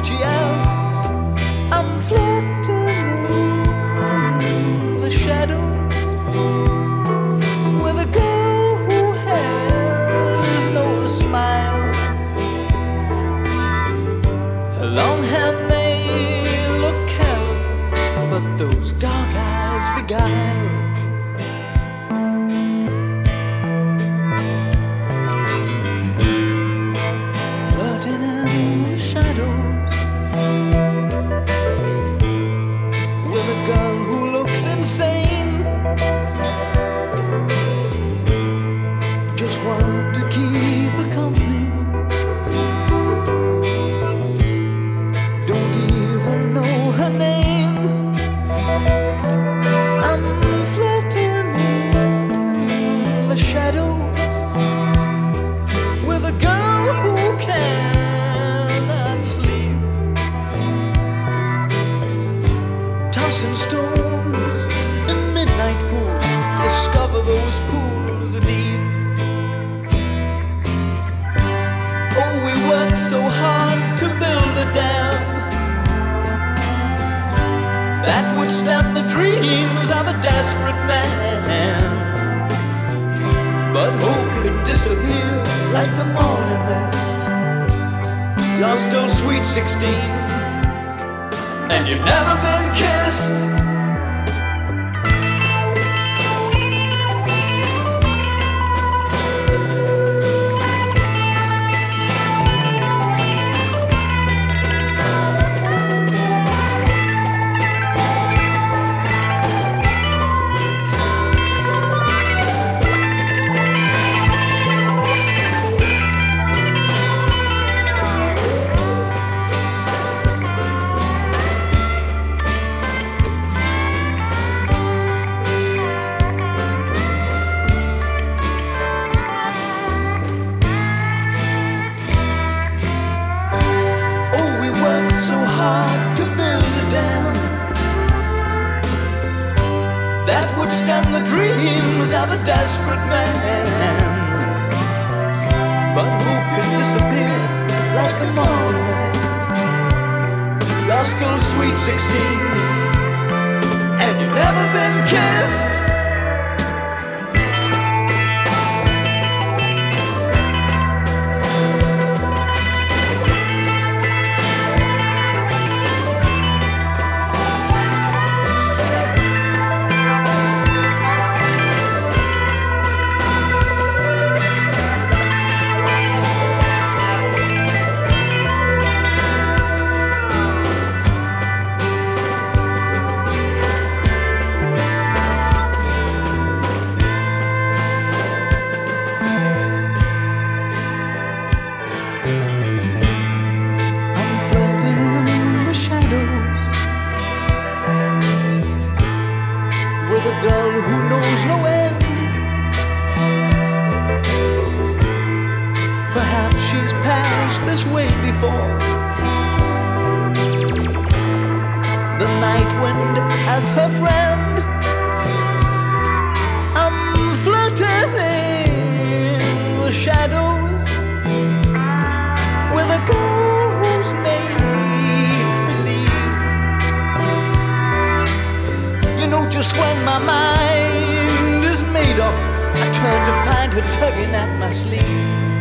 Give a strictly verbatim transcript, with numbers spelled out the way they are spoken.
she asks. I'm flirting in the shadows with a girl who has no smile. Her long hair may look careless, but those dark eyes beguile. Flirting in the shadows with a girl who looks insane. Just want to keep her company. Don't even know her name. I'm flirting in the shadows with a girl who cannot sleep. Tossing stones in midnight pools, discover those pools deep. Oh, we worked so hard to build a dam that would stem the dreams of a desperate man. But hope can disappear like the morning mist. You're still sweet sixteen, and you've never been kissed. So hard to build a dam that would stem the dreams of a desperate man. But hope can disappear like the morning mist. You're still sweet sixteen, and you've never been kissed. With a girl who knows no end. Perhaps she's passed this way before. The night wind as her friend. I'm flirting in the shadows with a girl who's make-believe. You know, just when my mind is made up, I turn to find her tugging at my sleeve.